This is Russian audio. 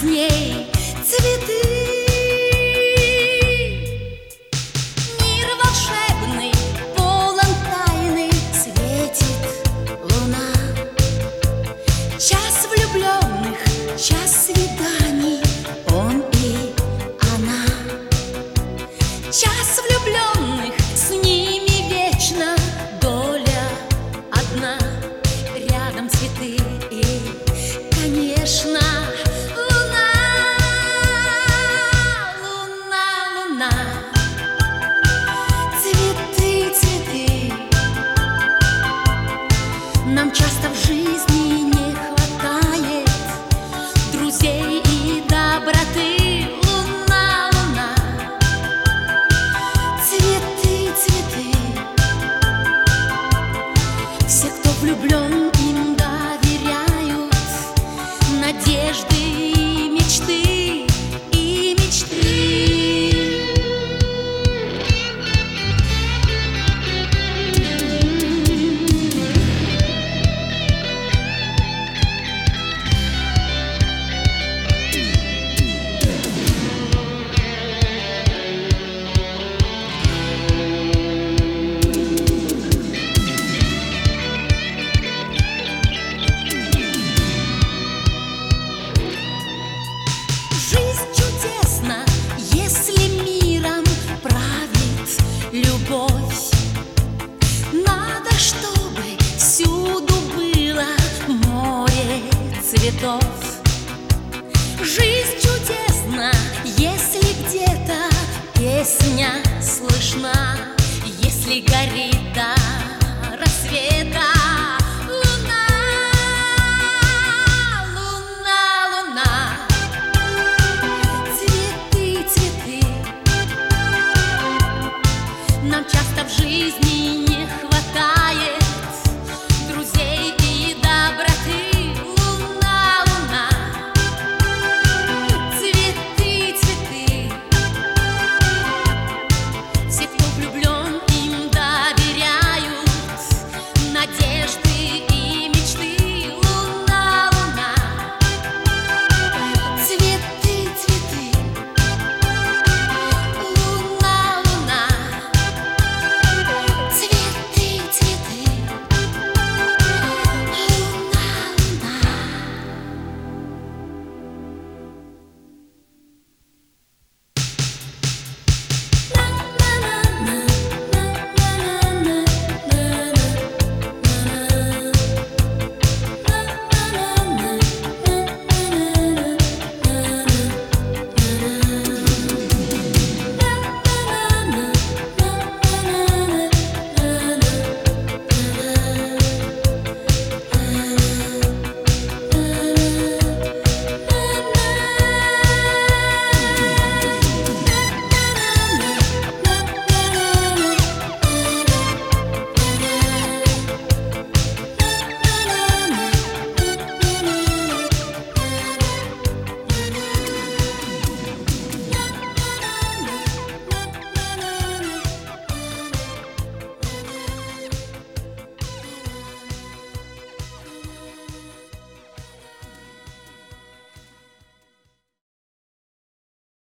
с ней цветы. Мир волшебный, полон тайны, светит луна. Час влюбленных, час свиданий, он и она. Час влюбленных, с ними вечно доля одна. Рядом цветы и, конечно, луна, луна, луна. Цветы, цветы. Нам часто в жизни не хватает друзей и доброты. Луна, луна. Цветы, цветы. Все, кто влюблен, им доверяют надежды и мечты, и мечты. Любовь. Надо, чтобы всюду было море цветов. Жизнь чудесна, если где-то песня слышна, если горит